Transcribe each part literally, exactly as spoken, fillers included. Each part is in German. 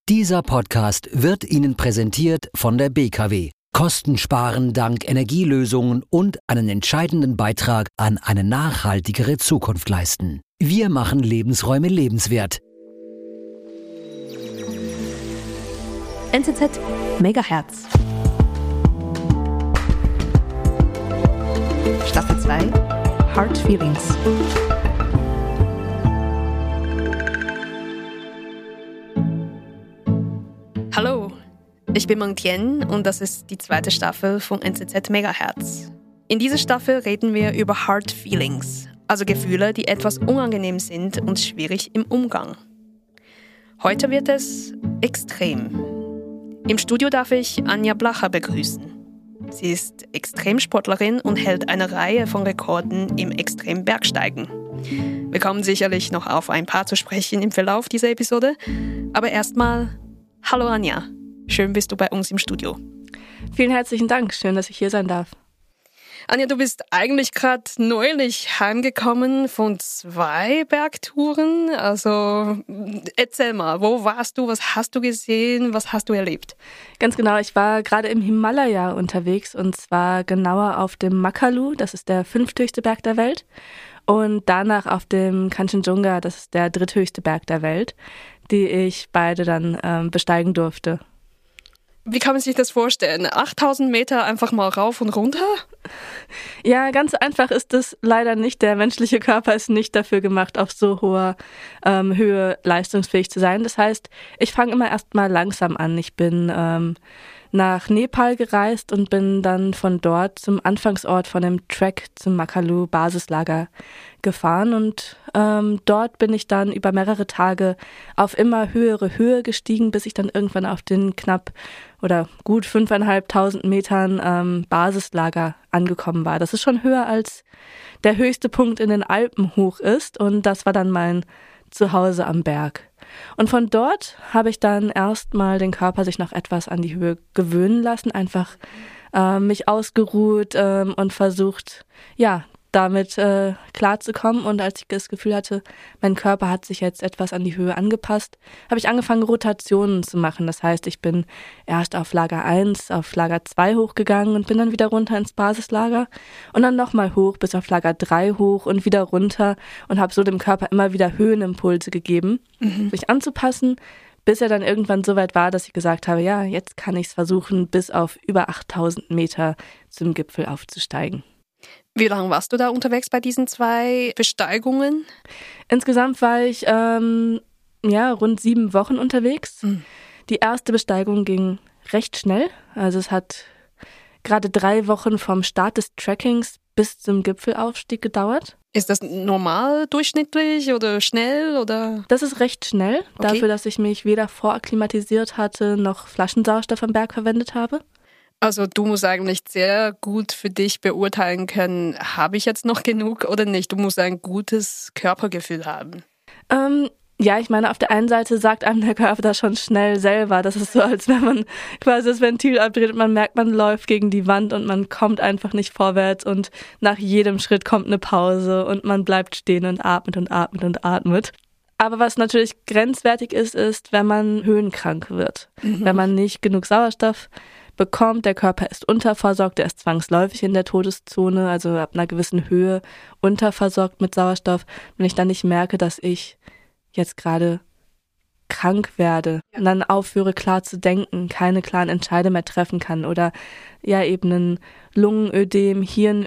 Dieser Podcast wird Ihnen präsentiert von der B K W. Kosten sparen dank Energielösungen und einen entscheidenden Beitrag an eine nachhaltigere Zukunft leisten. Wir machen Lebensräume lebenswert. N Z Z Megahertz. Staffel zwei Hard Feelings. Hallo, ich bin Meng Tian und das ist die zweite Staffel von N Z Z Megahertz. In dieser Staffel reden wir über Hard Feelings, also Gefühle, die etwas unangenehm sind und schwierig im Umgang. Heute wird es extrem. Im Studio darf ich Anja Blacher begrüßen. Sie ist Extremsportlerin und hält eine Reihe von Rekorden im Extrembergsteigen. Wir kommen sicherlich noch auf ein paar zu sprechen im Verlauf dieser Episode, aber erstmal hallo Anja, schön bist du bei uns im Studio. Vielen herzlichen Dank, schön, dass ich hier sein darf. Anja, du bist eigentlich gerade neulich heimgekommen von zwei Bergtouren. Also erzähl mal, wo warst du, was hast du gesehen, was hast du erlebt? Ganz genau, ich war gerade im Himalaya unterwegs und zwar genauer auf dem Makalu, das ist der fünfthöchste Berg der Welt. Und danach auf dem Kanchenjunga, das ist der dritthöchste Berg der Welt, die ich beide dann ähm, besteigen durfte. Wie kann man sich das vorstellen? achttausend Meter einfach mal rauf und runter? Ja, ganz einfach ist es leider nicht. Der menschliche Körper ist nicht dafür gemacht, auf so hoher ähm, Höhe leistungsfähig zu sein. Das heißt, ich fange immer erst mal langsam an. Ich bin ähm, nach Nepal gereist und bin dann von dort zum Anfangsort von dem Trek zum Makalu-Basislager gefahren und ähm, dort bin ich dann über mehrere Tage auf immer höhere Höhe gestiegen, bis ich dann irgendwann auf den knapp oder gut fünfeinhalbtausend Metern ähm, Basislager angekommen war. Das ist schon höher als der höchste Punkt in den Alpen hoch ist und das war dann mein Zuhause am Berg. Und von dort habe ich dann erstmal den Körper sich noch etwas an die Höhe gewöhnen lassen, einfach äh, mich ausgeruht äh, und versucht, ja, damit äh, klarzukommen. Und als ich das Gefühl hatte, mein Körper hat sich jetzt etwas an die Höhe angepasst, habe ich angefangen, Rotationen zu machen. Das heißt, ich bin erst auf Lager eins, auf Lager zwei hochgegangen und bin dann wieder runter ins Basislager und dann nochmal hoch bis auf Lager drei hoch und wieder runter und habe so dem Körper immer wieder Höhenimpulse gegeben, mhm. sich anzupassen, bis er dann irgendwann so weit war, dass ich gesagt habe, ja, jetzt kann ich es versuchen, bis auf über achttausend Meter zum Gipfel aufzusteigen. Wie lange warst du da unterwegs bei diesen zwei Besteigungen? Insgesamt war ich ähm, ja, rund sieben Wochen unterwegs. Mhm. Die erste Besteigung ging recht schnell. Also es hat gerade drei Wochen vom Start des Trekkings bis zum Gipfelaufstieg gedauert. Ist das normal, durchschnittlich oder schnell? Oder? Das ist recht schnell, okay. Dafür, dass ich mich weder vorakklimatisiert hatte, noch Flaschensauerstoff am Berg verwendet habe. Also du musst eigentlich sehr gut für dich beurteilen können, habe ich jetzt noch genug oder nicht? Du musst ein gutes Körpergefühl haben. Ähm, ja, ich meine, auf der einen Seite sagt einem der Körper das schon schnell selber. Das ist so, als wenn man quasi das Ventil abdreht und man merkt, man läuft gegen die Wand und man kommt einfach nicht vorwärts und nach jedem Schritt kommt eine Pause und man bleibt stehen und atmet und atmet und atmet. Aber was natürlich grenzwertig ist, ist, wenn man höhenkrank wird. Mhm. Wenn man nicht genug Sauerstoff bekommt, der Körper ist unterversorgt, der ist zwangsläufig in der Todeszone, also ab einer gewissen Höhe unterversorgt mit Sauerstoff. Wenn ich dann nicht merke, dass ich jetzt gerade krank werde und dann aufhöre klar zu denken, keine klaren Entscheide mehr treffen kann oder ja eben ein Lungenödem,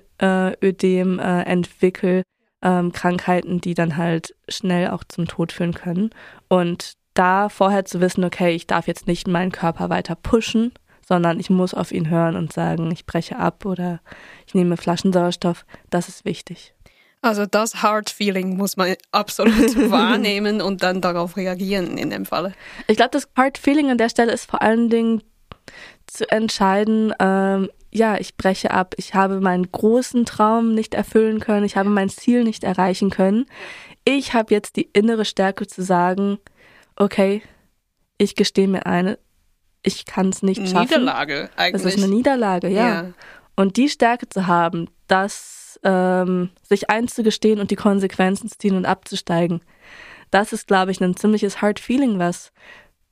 Hirnödem äh, entwickle, ähm, Krankheiten, die dann halt schnell auch zum Tod führen können. Und da vorher zu wissen, okay, ich darf jetzt nicht meinen Körper weiter pushen, sondern ich muss auf ihn hören und sagen, ich breche ab oder ich nehme Flaschensauerstoff, das ist wichtig. Also das Hard Feeling muss man absolut wahrnehmen und dann darauf reagieren in dem Falle. Ich glaube, das Hard Feeling an der Stelle ist vor allen Dingen zu entscheiden, ähm, ja, ich breche ab, ich habe meinen großen Traum nicht erfüllen können, ich habe mein Ziel nicht erreichen können. Ich habe jetzt die innere Stärke zu sagen, okay, ich gestehe mir ein, ich kann es nicht schaffen. Niederlage eigentlich. Das ist eine Niederlage, ja. ja. Und die Stärke zu haben, das ähm, sich einzugestehen und die Konsequenzen zu ziehen und abzusteigen, das ist, glaube ich, ein ziemliches Hard Feeling, was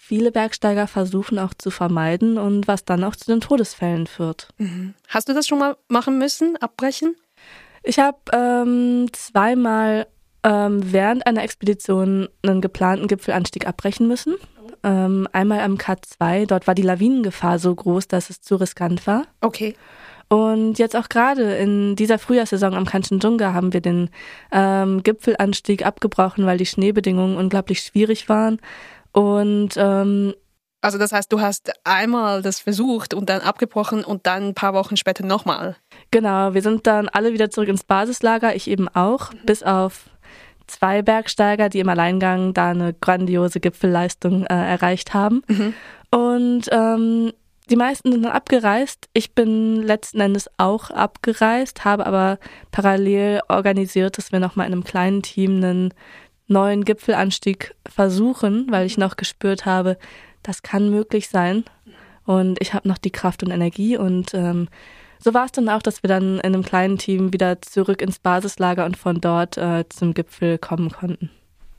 viele Bergsteiger versuchen auch zu vermeiden und was dann auch zu den Todesfällen führt. Mhm. Hast du das schon mal machen müssen, abbrechen? Ich habe ähm, zweimal ähm, während einer Expedition einen geplanten Gipfelanstieg abbrechen müssen. Ähm, einmal am K zwei, dort war die Lawinengefahr so groß, dass es zu riskant war. Okay. Und jetzt auch gerade in dieser Frühjahrssaison am Kanchenjunga haben wir den ähm, Gipfelanstieg abgebrochen, weil die Schneebedingungen unglaublich schwierig waren. Und ähm, also das heißt, du hast einmal das versucht und dann abgebrochen und dann ein paar Wochen später nochmal. Genau, wir sind dann alle wieder zurück ins Basislager, ich eben auch, mhm. bis auf zwei Bergsteiger, die im Alleingang da eine grandiose Gipfelleistung äh, erreicht haben. Mhm. Und ähm, die meisten sind dann abgereist. Ich bin letzten Endes auch abgereist, habe aber parallel organisiert, dass wir nochmal in einem kleinen Team einen neuen Gipfelanstieg versuchen, weil ich noch gespürt habe, das kann möglich sein. Und ich habe noch die Kraft und Energie. Und ähm, so war es dann auch, dass wir dann in einem kleinen Team wieder zurück ins Basislager und von dort äh, zum Gipfel kommen konnten.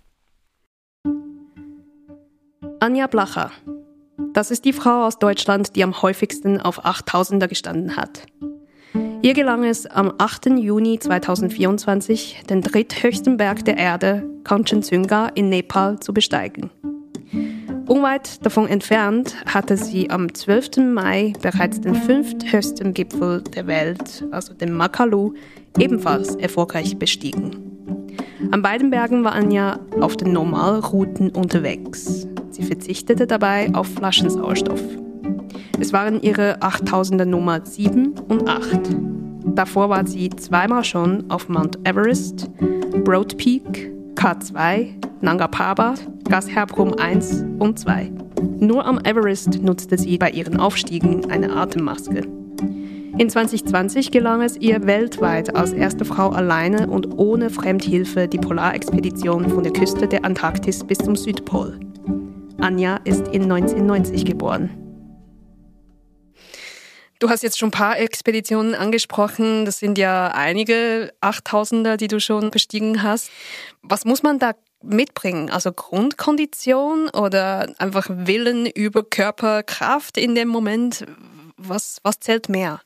Anja Blacher. Das ist die Frau aus Deutschland, die am häufigsten auf achttausender gestanden hat. Ihr gelang es am achten Juni zweitausendvierundzwanzig, den dritthöchsten Berg der Erde, Kanchenjunga in Nepal, zu besteigen. Unweit davon entfernt hatte sie am zwölften Mai bereits den fünfthöchsten Gipfel der Welt, also den Makalu, ebenfalls erfolgreich bestiegen. An beiden Bergen war Anja auf den Normalrouten unterwegs. Sie verzichtete dabei auf Flaschensauerstoff. Es waren ihre achttausender Nummer sieben und acht. Davor war sie zweimal schon auf Mount Everest, Broad Peak, K zwei, Nanga Parbat, Gasherbrum eins und zwei. Nur am Everest nutzte sie bei ihren Aufstiegen eine Atemmaske. In zwanzig zwanzig gelang es ihr weltweit als erste Frau alleine und ohne Fremdhilfe die Polarexpedition von der Küste der Antarktis bis zum Südpol. Anja ist in neunzehnhundertneunzig geboren. Du hast jetzt schon ein paar Expeditionen angesprochen. Das sind ja einige Achttausender, die du schon bestiegen hast. Was muss man da mitbringen? Also Grundkondition oder einfach Willen über Körperkraft in dem Moment? Was, was zählt mehr?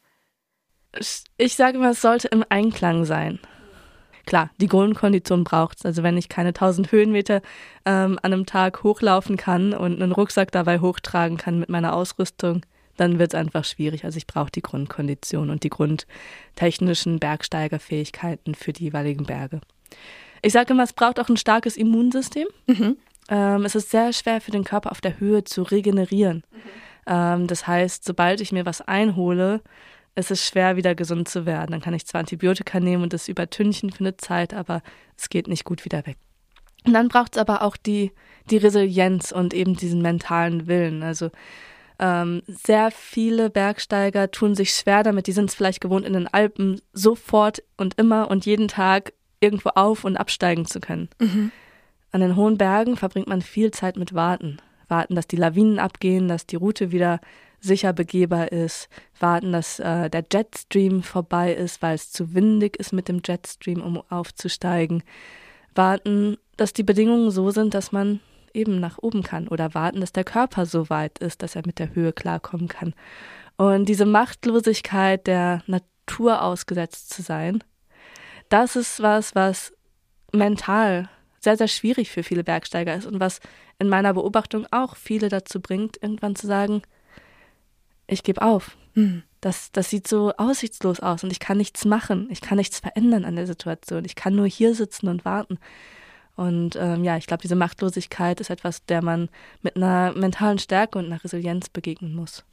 Ich sage immer, es sollte im Einklang sein. Klar, die Grundkondition braucht es. Also wenn ich keine tausend Höhenmeter ähm, an einem Tag hochlaufen kann und einen Rucksack dabei hochtragen kann mit meiner Ausrüstung, dann wird es einfach schwierig. Also ich brauche die Grundkondition und die grundtechnischen Bergsteigerfähigkeiten für die jeweiligen Berge. Ich sage immer, es braucht auch ein starkes Immunsystem. Mhm. Ähm, es ist sehr schwer für den Körper auf der Höhe zu regenerieren. Mhm. Ähm, das heißt, sobald ich mir was einhole, es ist schwer, wieder gesund zu werden. Dann kann ich zwar Antibiotika nehmen und das übertünchen für eine Zeit, aber es geht nicht gut wieder weg. Und dann braucht es aber auch die, die Resilienz und eben diesen mentalen Willen. Also ähm, sehr viele Bergsteiger tun sich schwer damit. Die sind es vielleicht gewohnt, in den Alpen sofort und immer und jeden Tag irgendwo auf- und absteigen zu können. Mhm. An den hohen Bergen verbringt man viel Zeit mit Warten. Warten, dass die Lawinen abgehen, dass die Route wieder sicher begehbar ist, warten, dass äh, der Jetstream vorbei ist, weil es zu windig ist mit dem Jetstream, um aufzusteigen, warten, dass die Bedingungen so sind, dass man eben nach oben kann oder warten, dass der Körper so weit ist, dass er mit der Höhe klarkommen kann. Und diese Machtlosigkeit, der Natur ausgesetzt zu sein, das ist was, was mental sehr, sehr schwierig für viele Bergsteiger ist und was in meiner Beobachtung auch viele dazu bringt, irgendwann zu sagen, ich gebe auf. Hm. Das, das sieht so aussichtslos aus und ich kann nichts machen. Ich kann nichts verändern an der Situation. Ich kann nur hier sitzen und warten. Und ähm, ja, ich glaube, diese Machtlosigkeit ist etwas, der man mit einer mentalen Stärke und einer Resilienz begegnen muss.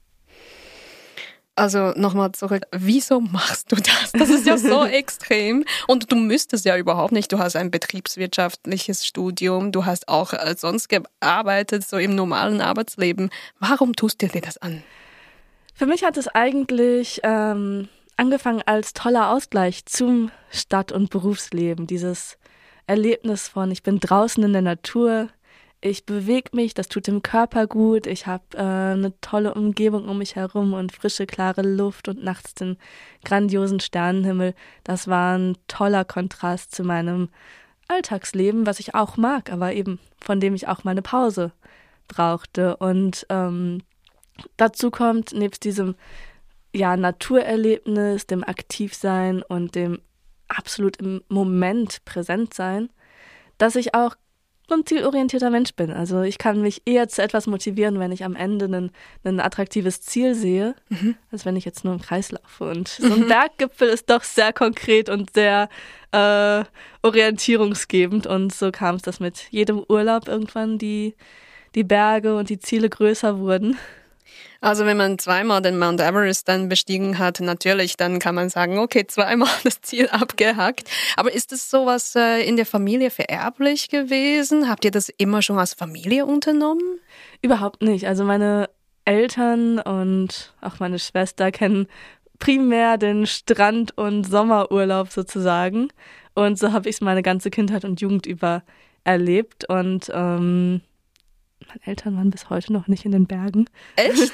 Also nochmal zurück, wieso machst du das? Das ist ja so extrem. Und du müsstest ja überhaupt nicht. Du hast ein betriebswirtschaftliches Studium, du hast auch sonst gearbeitet, so im normalen Arbeitsleben. Warum tust du dir das an? Für mich hat es eigentlich ähm, angefangen als toller Ausgleich zum Stadt- und Berufsleben. Dieses Erlebnis von, ich bin draußen in der Natur, ich bewege mich, das tut dem Körper gut, ich habe äh, eine tolle Umgebung um mich herum und frische, klare Luft und nachts den grandiosen Sternenhimmel. Das war ein toller Kontrast zu meinem Alltagsleben, was ich auch mag, aber eben von dem ich auch mal eine Pause brauchte. Und ähm, dazu kommt, nebst diesem ja, Naturerlebnis, dem Aktivsein und dem absolut im Moment präsent sein, dass ich auch ein zielorientierter Mensch bin. Also ich kann mich eher zu etwas motivieren, wenn ich am Ende ein, ein attraktives Ziel sehe, mhm. als wenn ich jetzt nur im Kreis laufe. Und so ein Berggipfel ist doch sehr konkret und sehr äh, orientierungsgebend. Und so kam es, dass mit jedem Urlaub irgendwann die, die Berge und die Ziele größer wurden. Also wenn man zweimal den Mount Everest dann bestiegen hat, natürlich, dann kann man sagen, okay, zweimal das Ziel abgehackt. Aber ist das sowas äh, in der Familie vererblich gewesen? Habt ihr das immer schon als Familie unternommen? Überhaupt nicht. Also meine Eltern und auch meine Schwester kennen primär den Strand- und Sommerurlaub sozusagen. Und so habe ich es meine ganze Kindheit und Jugend über erlebt. Und ähm, meine Eltern waren bis heute noch nicht in den Bergen. Echt?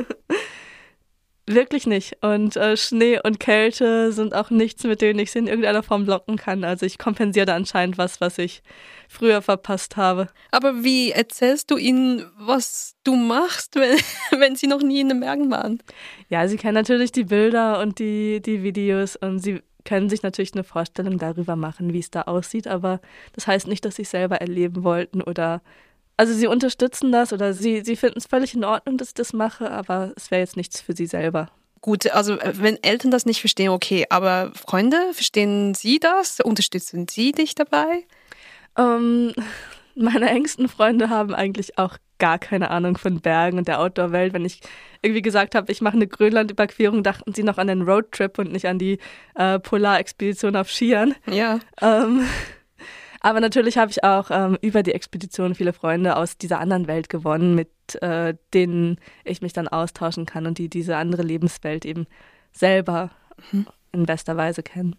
Wirklich nicht. Und äh, Schnee und Kälte sind auch nichts, mit denen ich sie in irgendeiner Form locken kann. Also ich kompensiere da anscheinend was, was ich früher verpasst habe. Aber wie erzählst du ihnen, was du machst, wenn, wenn sie noch nie in den Bergen waren? Ja, sie kennen natürlich die Bilder und die, die Videos und sie können sich natürlich eine Vorstellung darüber machen, wie es da aussieht. Aber das heißt nicht, dass sie es selber erleben wollten oder Also sie unterstützen das oder sie, sie finden es völlig in Ordnung, dass ich das mache, aber es wäre jetzt nichts für sie selber. Gut, also wenn Eltern das nicht verstehen, okay, aber Freunde, verstehen sie das? Unterstützen sie dich dabei? Ähm, meine engsten Freunde haben eigentlich auch gar keine Ahnung von Bergen und der Outdoor-Welt. Wenn ich irgendwie gesagt habe, ich mache eine Grönland-Überquerung, dachten sie noch an den Roadtrip und nicht an die äh, Polarexpedition auf Skiern. Ja. Ähm, Aber natürlich habe ich auch ähm, über die Expedition viele Freunde aus dieser anderen Welt gewonnen, mit äh, denen ich mich dann austauschen kann und die diese andere Lebenswelt eben selber mhm. in bester Weise kennen.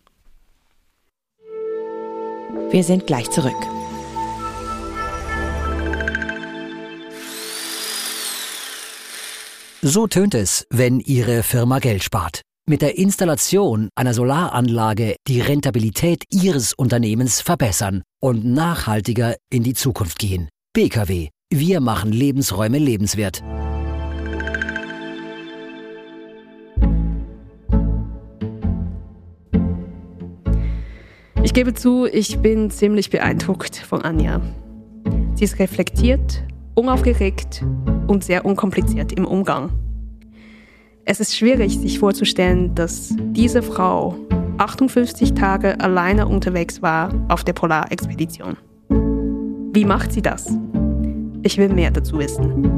Wir sind gleich zurück. So tönt es, wenn Ihre Firma Geld spart. Mit der Installation einer Solaranlage die Rentabilität Ihres Unternehmens verbessern und nachhaltiger in die Zukunft gehen. B K W. Wir machen Lebensräume lebenswert. Ich gebe zu, ich bin ziemlich beeindruckt von Anja. Sie ist reflektiert, unaufgeregt und sehr unkompliziert im Umgang. Es ist schwierig, sich vorzustellen, dass diese Frau achtundfünfzig Tage alleine unterwegs war auf der Polarexpedition. Wie macht sie das? Ich will mehr dazu wissen.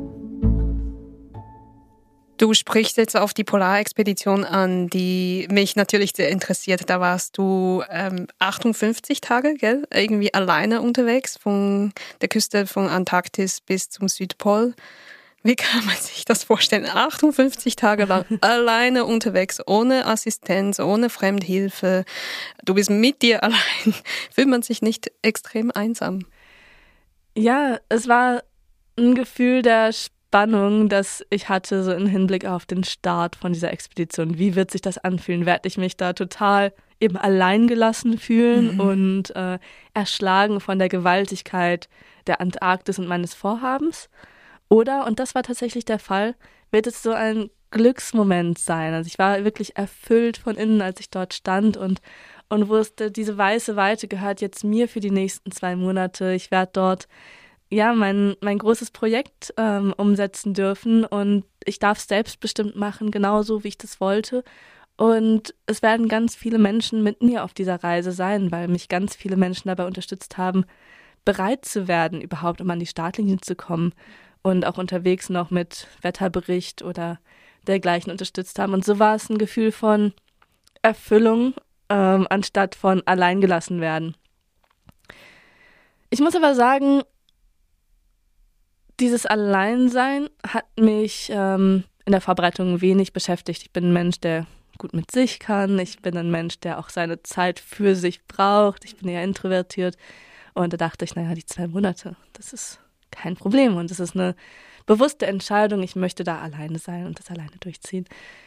Du sprichst jetzt auf die Polarexpedition an, die mich natürlich sehr interessiert. Da warst du ähm, achtundfünfzig Tage, gell? Irgendwie alleine unterwegs, von der Küste von Antarktis bis zum Südpol. Wie kann man sich das vorstellen? achtundfünfzig Tage lang alleine unterwegs, ohne Assistenz, ohne Fremdhilfe. Du bist mit dir allein. Fühlt man sich nicht extrem einsam? Ja, es war ein Gefühl der Spannung, das ich hatte, so im Hinblick auf den Start von dieser Expedition. Wie wird sich das anfühlen? Werde ich mich da total eben allein gelassen fühlen mhm. und äh, erschlagen von der Gewaltigkeit der Antarktis und meines Vorhabens? Oder, und das war tatsächlich der Fall, wird es so ein Glücksmoment sein. Also ich war wirklich erfüllt von innen, als ich dort stand und, und wusste, diese weiße Weite gehört jetzt mir für die nächsten zwei Monate. Ich werde dort ja mein, mein großes Projekt ähm, umsetzen dürfen und ich darf es selbstbestimmt machen, genauso wie ich das wollte. Und es werden ganz viele Menschen mit mir auf dieser Reise sein, weil mich ganz viele Menschen dabei unterstützt haben, bereit zu werden, überhaupt um an die Startlinie zu kommen. Und auch unterwegs noch mit Wetterbericht oder dergleichen unterstützt haben. Und so war es ein Gefühl von Erfüllung, ähm, anstatt von alleingelassen werden. Ich muss aber sagen, dieses Alleinsein hat mich ähm, in der Vorbereitung wenig beschäftigt. Ich bin ein Mensch, der gut mit sich kann. Ich bin ein Mensch, der auch seine Zeit für sich braucht. Ich bin eher introvertiert. Und da dachte ich, naja, die zwei Monate, das ist kein Problem. Und es ist eine bewusste Entscheidung, ich möchte da alleine sein und das alleine durchziehen.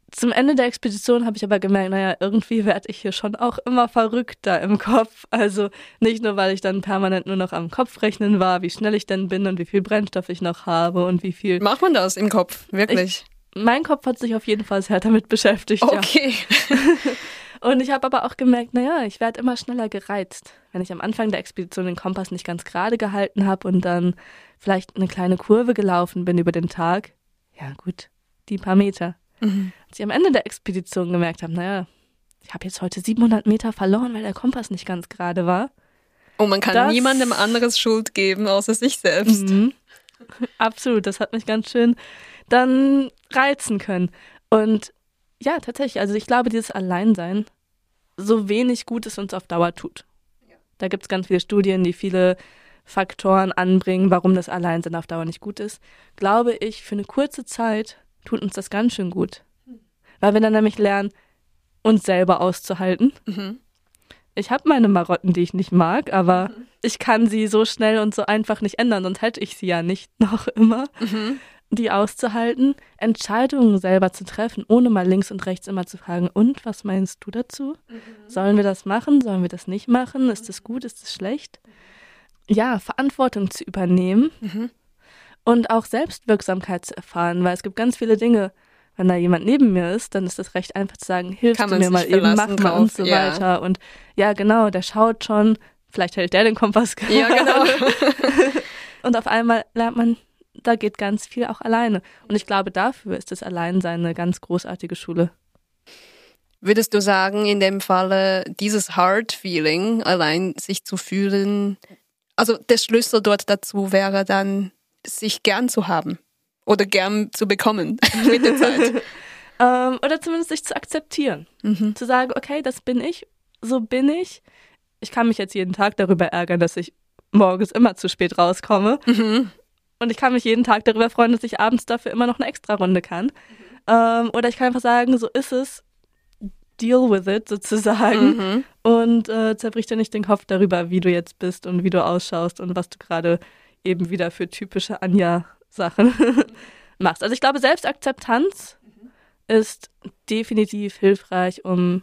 Zum Ende der Expedition habe ich aber gemerkt, naja, irgendwie werde ich hier schon auch immer verrückter im Kopf. Also nicht nur, weil ich dann permanent nur noch am Kopf rechnen war, wie schnell ich denn bin und wie viel Brennstoff ich noch habe und wie viel... Macht man das im Kopf, wirklich? Ich, mein Kopf hat sich auf jeden Fall sehr damit beschäftigt, okay. ja. Und ich habe aber auch gemerkt, naja, ich werde immer schneller gereizt. Wenn ich am Anfang der Expedition den Kompass nicht ganz gerade gehalten habe und dann vielleicht eine kleine Kurve gelaufen bin über den Tag, ja gut, die paar Meter. Mhm. Als ich am Ende der Expedition gemerkt habe, naja, ich habe jetzt heute siebenhundert Meter verloren, weil der Kompass nicht ganz gerade war. Und man kann das, niemandem anderes Schuld geben, außer sich selbst. Mhm. Absolut, das hat mich ganz schön dann reizen können. Und ja, tatsächlich, also ich glaube, dieses Alleinsein, so wenig Gutes uns auf Dauer tut. Da gibt es ganz viele Studien, die viele Faktoren anbringen, warum das Alleinsein auf Dauer nicht gut ist. Glaube ich, für eine kurze Zeit tut uns das ganz schön gut. Weil wir dann nämlich lernen, uns selber auszuhalten. Mhm. Ich habe meine Marotten, die ich nicht mag, aber mhm. ich kann sie so schnell und so einfach nicht ändern, sonst hätte ich sie ja nicht noch immer. Mhm. Die auszuhalten, Entscheidungen selber zu treffen, ohne mal links und rechts immer zu fragen, und was meinst du dazu? Mhm. Sollen wir das machen? Sollen wir das nicht machen? Ist das gut? Ist das schlecht? Ja, Verantwortung zu übernehmen mhm. und auch Selbstwirksamkeit zu erfahren, weil es gibt ganz viele Dinge, wenn da jemand neben mir ist, dann ist das recht einfach zu sagen, hilfst du mir mal eben, mach mal und so ja. weiter. Und ja, genau, der schaut schon, vielleicht hält der den Kompass gerade. Ja, genau. Und auf einmal lernt man, da geht ganz viel auch alleine. Und ich glaube, dafür ist das Alleinsein eine ganz großartige Schule. Würdest du sagen, in dem Falle, dieses Hard-Feeling, allein sich zu fühlen, also der Schlüssel dort dazu wäre dann, sich gern zu haben oder gern zu bekommen mit der Zeit? ähm, oder zumindest sich zu akzeptieren. Mhm. Zu sagen, okay, das bin ich, so bin ich. Ich kann mich jetzt jeden Tag darüber ärgern, dass ich morgens immer zu spät rauskomme. Mhm. Und ich kann mich jeden Tag darüber freuen, dass ich abends dafür immer noch eine Extra-Runde kann. Mhm. Ähm, oder ich kann einfach sagen, so ist es, deal with it sozusagen. Mhm. Und äh, zerbrich dir nicht den Kopf darüber, wie du jetzt bist und wie du ausschaust und was du gerade eben wieder für typische Anja-Sachen machst. Also ich glaube, Selbstakzeptanz mhm. ist definitiv hilfreich, um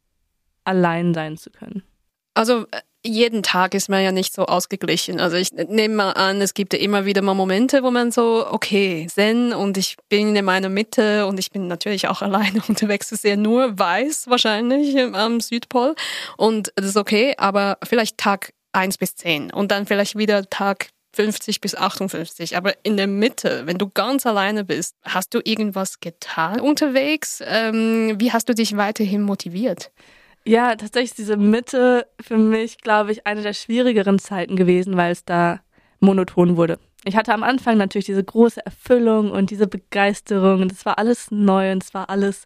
allein sein zu können. Also jeden Tag ist man ja nicht so ausgeglichen. Also ich nehme mal an, es gibt ja immer wieder mal Momente, wo man so, okay, Zen und ich bin in meiner Mitte und ich bin natürlich auch alleine unterwegs. Ich sehe nur weiß wahrscheinlich am Südpol und das ist okay, aber vielleicht Tag eins bis zehn und dann vielleicht wieder Tag fünfzig bis achtundfünfzig. Aber in der Mitte, wenn du ganz alleine bist, hast du irgendwas getan unterwegs? Ähm, wie hast du dich weiterhin motiviert? Ja, tatsächlich ist diese Mitte für mich, glaube ich, eine der schwierigeren Zeiten gewesen, weil es da monoton wurde. Ich hatte am Anfang natürlich diese große Erfüllung und diese Begeisterung und es war alles neu und es war alles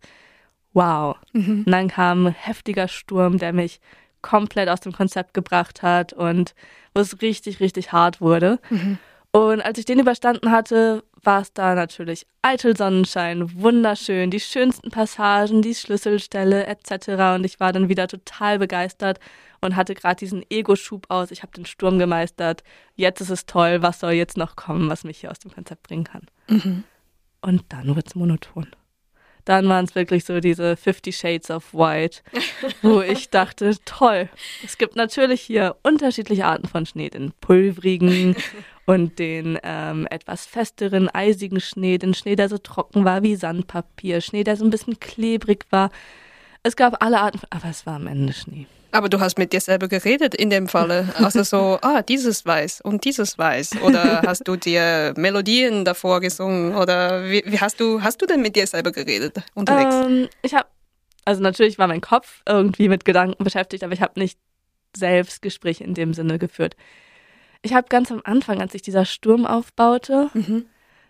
wow. Mhm. Und dann kam ein heftiger Sturm, der mich komplett aus dem Konzept gebracht hat und wo es richtig, richtig hart wurde. Mhm. Und als ich den überstanden hatte, war es da natürlich eitel Sonnenschein, wunderschön, die schönsten Passagen, die Schlüsselstelle et cetera. Und ich war dann wieder total begeistert und hatte gerade diesen Ego-Schub aus. Ich habe den Sturm gemeistert. Jetzt ist es toll. Was soll jetzt noch kommen, was mich hier aus dem Konzept bringen kann? Mhm. Und dann wird es monoton. Dann waren es wirklich so diese Fifty Shades of White, wo ich dachte, toll, es gibt natürlich hier unterschiedliche Arten von Schnee, den pulverigen und den ähm, etwas festeren, eisigen Schnee, den Schnee, der so trocken war wie Sandpapier, Schnee, der so ein bisschen klebrig war. Es gab alle Arten, von, aber es war am Ende Schnee. Aber du hast mit dir selber geredet in dem Falle. Also so, ah, dieses Weiß und dieses Weiß. Oder hast du dir Melodien davor gesungen? Oder wie, wie hast du, hast du denn mit dir selber geredet unterwegs? Ähm, ich habe, also natürlich war mein Kopf irgendwie mit Gedanken beschäftigt, aber ich habe nicht Selbstgespräche in dem Sinne geführt. Ich habe ganz am Anfang, als sich dieser Sturm aufbaute, mhm.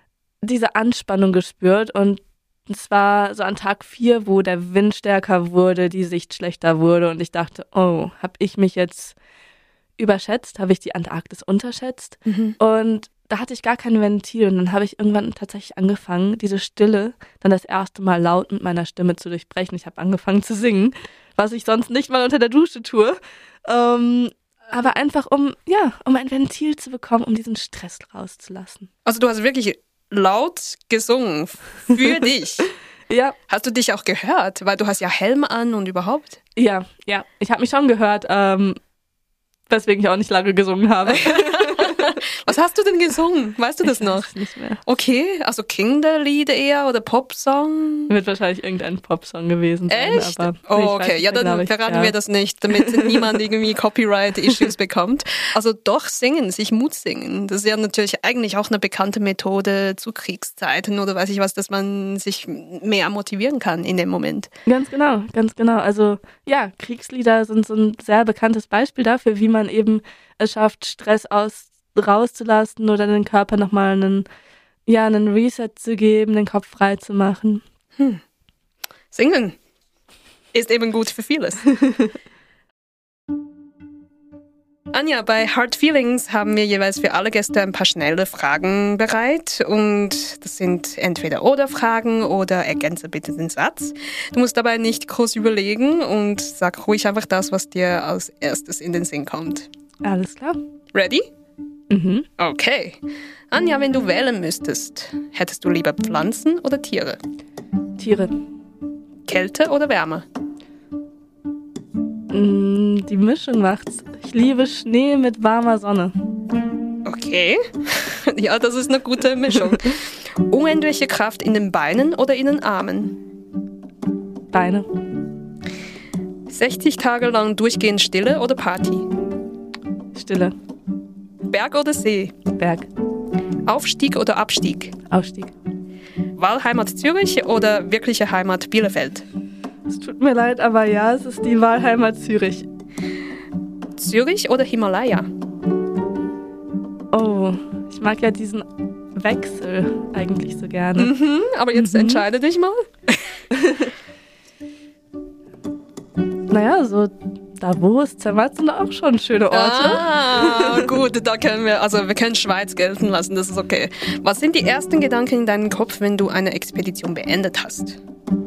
diese Anspannung gespürt und es war so an Tag vier, wo der Wind stärker wurde, die Sicht schlechter wurde und ich dachte, oh, habe ich mich jetzt überschätzt? Habe ich die Antarktis unterschätzt? Mhm. Und da hatte ich gar kein Ventil und dann habe ich irgendwann tatsächlich angefangen, diese Stille dann das erste Mal laut mit meiner Stimme zu durchbrechen. Ich habe angefangen zu singen, was ich sonst nicht mal unter der Dusche tue. Ähm, aber einfach um, ja, um ein Ventil zu bekommen, um diesen Stress rauszulassen. Also du hast wirklich laut gesungen für dich. Ja. Hast du dich auch gehört? Weil du hast ja Helm an und überhaupt. Ja, ja. Ich habe mich schon gehört, ähm, weswegen ich auch nicht lange gesungen habe. Was hast du denn gesungen? Weißt du das ich noch? weiß nicht mehr. Okay, also Kinderlieder eher oder Popsong? Wird wahrscheinlich irgendein Popsong gewesen sein. Echt? Aber Oh, ich okay. weiß Ja, nicht dann genau, ich- verraten ja. wir das nicht, damit niemand irgendwie Copyright-Issues bekommt. Also doch singen, sich Mut singen. Das ist ja natürlich eigentlich auch eine bekannte Methode zu Kriegszeiten oder weiß ich was, dass man sich mehr motivieren kann in dem Moment. Ganz genau, ganz genau. Also ja, Kriegslieder sind so ein sehr bekanntes Beispiel dafür, wie man eben es schafft, Stress aus, rauszulassen oder den Körper nochmal einen, ja, einen Reset zu geben, den Kopf frei zu machen. Singen ist eben gut für vieles. Anja, bei Hard Feelings haben wir jeweils für alle Gäste ein paar schnelle Fragen bereit und das sind entweder oder Fragen oder ergänze bitte den Satz. Du musst dabei nicht groß überlegen und sag ruhig einfach das, was dir als erstes in den Sinn kommt. Alles klar? Ready? Mhm. Okay. Anja, wenn du wählen müsstest, hättest du lieber Pflanzen oder Tiere? Tiere. Kälte oder Wärme? Mm, Die Mischung macht's. Ich liebe Schnee mit warmer Sonne. Okay. Ja, das ist eine gute Mischung. Unendliche Kraft in den Beinen oder in den Armen? Beine. sechzig Tage lang durchgehend Stille oder Party? Stille. Berg oder See? Berg. Aufstieg oder Abstieg? Aufstieg. Wahlheimat Zürich oder wirkliche Heimat Bielefeld? Es tut mir leid, aber ja, es ist die Wahlheimat Zürich. Zürich oder Himalaya? Oh, ich mag ja diesen Wechsel eigentlich so gerne. Mhm, aber jetzt entscheide dich mal. Naja, so Davos, Zermatt sind auch schon schöne Orte. Ah, gut, da können wir, also wir können Schweiz gelten lassen, das ist okay. Was sind die ersten Gedanken in deinem Kopf, wenn du eine Expedition beendet hast?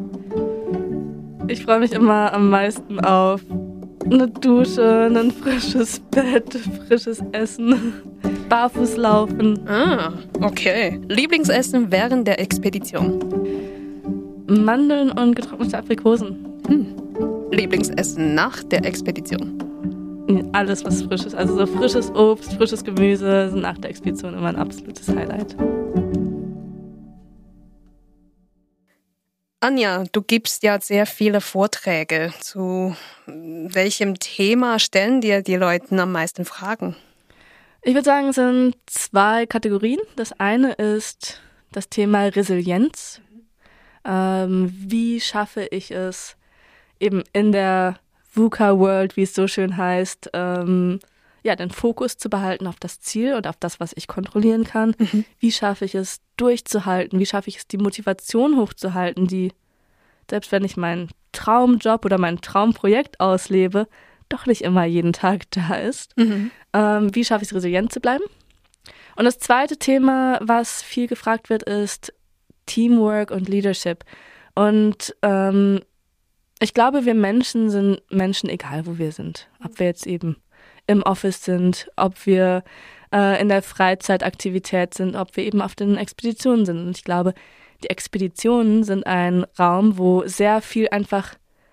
Ich freue mich immer am meisten auf eine Dusche, ein frisches Bett, frisches Essen, barfuß laufen. Ah, okay. Lieblingsessen während der Expedition? Mandeln und getrocknete Aprikosen. Lieblingsessen nach der Expedition? Alles, was frisch ist. Also so frisches Obst, frisches Gemüse sind nach der Expedition immer ein absolutes Highlight. Anja, du gibst ja sehr viele Vorträge. Zu welchem Thema stellen dir die Leute am meisten Fragen? Ich würde sagen, es sind zwei Kategorien. Das eine ist das Thema Resilienz. Ähm, wie schaffe ich es, eben in der VUCA-World, wie es so schön heißt, ähm, ja, den Fokus zu behalten auf das Ziel und auf das, was ich kontrollieren kann. Mhm. Wie schaffe ich es, durchzuhalten? Wie schaffe ich es, die Motivation hochzuhalten, die, selbst wenn ich meinen Traumjob oder mein Traumprojekt auslebe, doch nicht immer jeden Tag da ist. Mhm. Ähm, wie schaffe ich es, resilient zu bleiben? Und das zweite Thema, was viel gefragt wird, ist Teamwork und Leadership. Und ähm, ich glaube, wir Menschen sind Menschen, egal wo wir sind. Ob wir jetzt eben im Office sind, ob wir äh, in der Freizeitaktivität sind, ob wir eben auf den Expeditionen sind. Und ich glaube, die Expeditionen sind ein Raum, wo sehr viel einfach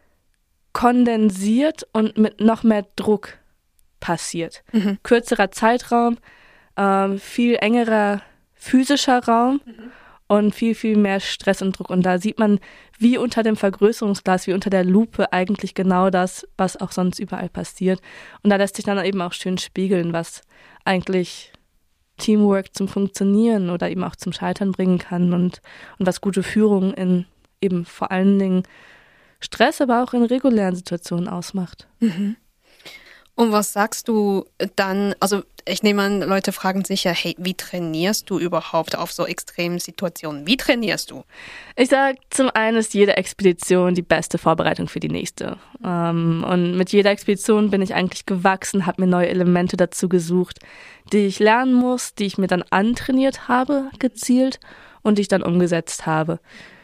kondensiert und mit noch mehr Druck passiert. Mhm. Kürzerer Zeitraum, äh, viel engerer physischer Raum. Mhm. Und viel, viel mehr Stress und Druck. Und da sieht man, wie unter dem Vergrößerungsglas, wie unter der Lupe eigentlich genau das, was auch sonst überall passiert. Und da lässt sich dann eben auch schön spiegeln, was eigentlich Teamwork zum Funktionieren oder eben auch zum Scheitern bringen kann und, und was gute Führung in eben vor allen Dingen Stress, aber auch in regulären Situationen ausmacht. Mhm. Und was sagst du dann, also ich nehme an, Leute fragen sich ja, hey, wie trainierst du überhaupt auf so extremen Situationen? Wie trainierst du? Ich sage, zum einen ist jede Expedition die beste Vorbereitung für die nächste. Ähm, und mit jeder Expedition bin ich eigentlich gewachsen, habe mir neue Elemente dazu gesucht, die ich lernen muss, die ich mir dann antrainiert habe, gezielt und die ich dann umgesetzt habe.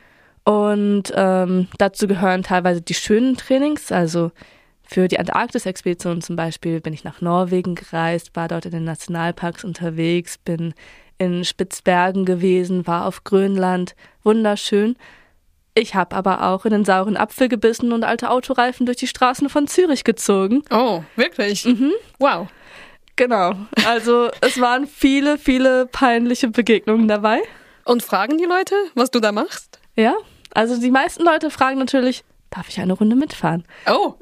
Und ähm, dazu gehören teilweise die schönen Trainings, also für die Antarktis-Expedition zum Beispiel bin ich nach Norwegen gereist, war dort in den Nationalparks unterwegs, bin in Spitzbergen gewesen, war auf Grönland, wunderschön. Ich habe aber auch in den sauren Apfel gebissen und alte Autoreifen durch die Straßen von Zürich gezogen. Oh, wirklich? Mhm. Wow. Genau. Also es waren viele, viele peinliche Begegnungen dabei. Und fragen die Leute, was du da machst? Ja, also die meisten Leute fragen natürlich, darf ich eine Runde mitfahren? Oh,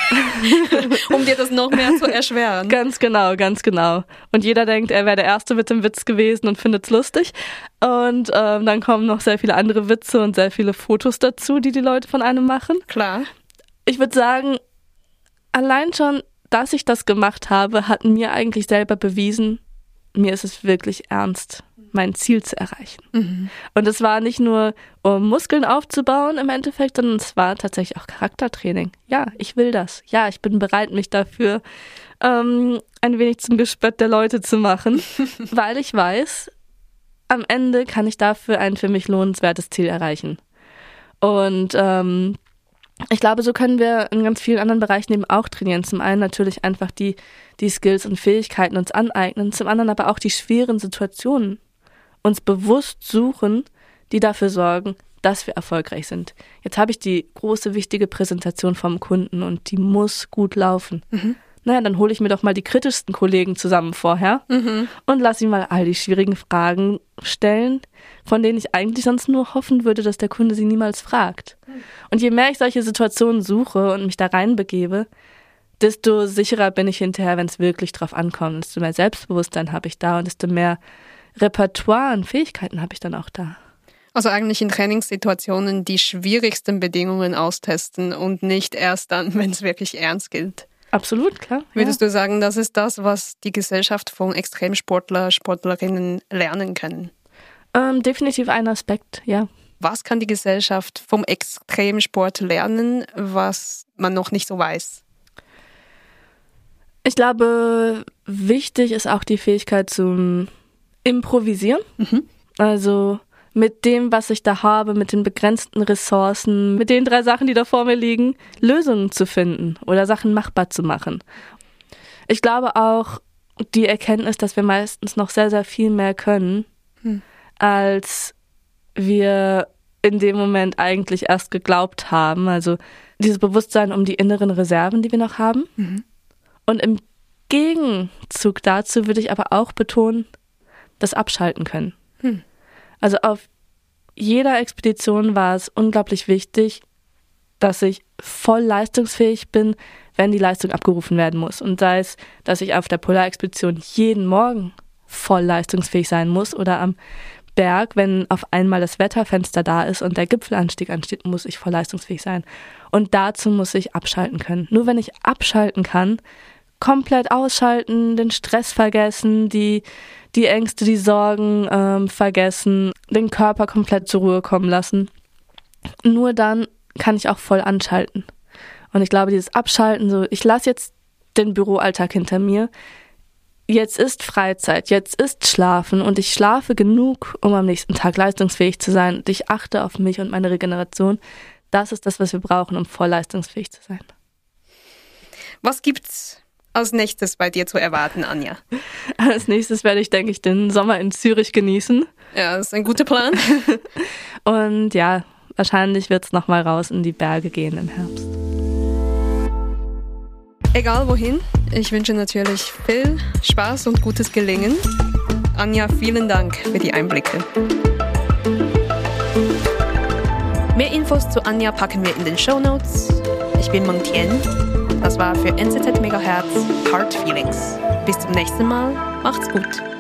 um dir das noch mehr zu erschweren. Ganz genau, ganz genau. Und jeder denkt, er wäre der Erste mit dem Witz gewesen und findet es lustig. Und ähm, dann kommen noch sehr viele andere Witze und sehr viele Fotos dazu, die die Leute von einem machen. Klar. Ich würde sagen, allein schon, dass ich das gemacht habe, hat mir eigentlich selber bewiesen, mir ist es wirklich ernst, mein Ziel zu erreichen. Mhm. Und es war nicht nur, um Muskeln aufzubauen im Endeffekt, sondern es war tatsächlich auch Charaktertraining. Ja, ich will das. Ja, ich bin bereit, mich dafür ähm, ein wenig zum Gespött der Leute zu machen, weil ich weiß, am Ende kann ich dafür ein für mich lohnenswertes Ziel erreichen. Und ähm, ich glaube, so können wir in ganz vielen anderen Bereichen eben auch trainieren. Zum einen natürlich einfach die, die Skills und Fähigkeiten uns aneignen, zum anderen aber auch die schweren Situationen uns bewusst suchen, die dafür sorgen, dass wir erfolgreich sind. Jetzt habe ich die große, wichtige Präsentation vom Kunden und die muss gut laufen. Mhm. Naja, dann hole ich mir doch mal die kritischsten Kollegen zusammen vorher mhm. und lasse ihm mal all die schwierigen Fragen stellen, von denen ich eigentlich sonst nur hoffen würde, dass der Kunde sie niemals fragt. Mhm. Und je mehr ich solche Situationen suche und mich da reinbegebe, desto sicherer bin ich hinterher, wenn es wirklich drauf ankommt. Desto mehr Selbstbewusstsein habe ich da und desto mehr Repertoire und Fähigkeiten habe ich dann auch da. Also eigentlich in Trainingssituationen die schwierigsten Bedingungen austesten und nicht erst dann, wenn es wirklich ernst gilt. Absolut, klar. Würdest ja. du sagen, das ist das, was die Gesellschaft von Extremsportler, Sportlerinnen lernen können? Ähm, definitiv ein Aspekt, ja. Was kann die Gesellschaft vom Extremsport lernen, was man noch nicht so weiß? Ich glaube, wichtig ist auch die Fähigkeit zum Improvisieren. Mhm. Also mit dem, was ich da habe, mit den begrenzten Ressourcen, mit den drei Sachen, die da vor mir liegen, Lösungen zu finden oder Sachen machbar zu machen. Ich glaube auch die Erkenntnis, dass wir meistens noch sehr, sehr viel mehr können, hm. als wir in dem Moment eigentlich erst geglaubt haben. Also dieses Bewusstsein um die inneren Reserven, die wir noch haben. Mhm. Und im Gegenzug dazu würde ich aber auch betonen, das Abschalten können. Hm. Also auf jeder Expedition war es unglaublich wichtig, dass ich voll leistungsfähig bin, wenn die Leistung abgerufen werden muss. Und sei es, dass ich auf der Polarexpedition jeden Morgen voll leistungsfähig sein muss oder am Berg, wenn auf einmal das Wetterfenster da ist und der Gipfelanstieg ansteht, muss ich voll leistungsfähig sein. Und dazu muss ich abschalten können. Nur wenn ich abschalten kann, komplett ausschalten, den Stress vergessen, die, die Ängste, die Sorgen ähm, vergessen, den Körper komplett zur Ruhe kommen lassen. Nur dann kann ich auch voll anschalten. Und ich glaube, dieses Abschalten, so ich lasse jetzt den Büroalltag hinter mir, jetzt ist Freizeit, jetzt ist Schlafen und ich schlafe genug, um am nächsten Tag leistungsfähig zu sein und ich achte auf mich und meine Regeneration. Das ist das, was wir brauchen, um voll leistungsfähig zu sein. Was gibt's als nächstes bei dir zu erwarten, Anja? Als nächstes werde ich, denke ich, den Sommer in Zürich genießen. Ja, das ist ein guter Plan. Und ja, wahrscheinlich wird es nochmal raus in die Berge gehen im Herbst. Egal wohin, ich wünsche natürlich viel Spaß und gutes Gelingen. Anja, vielen Dank für die Einblicke. Mehr Infos zu Anja packen wir in den Shownotes. Ich bin Meng Tian. Das war für N Z Z Megahertz Heart Feelings. Bis zum nächsten Mal. Macht's gut.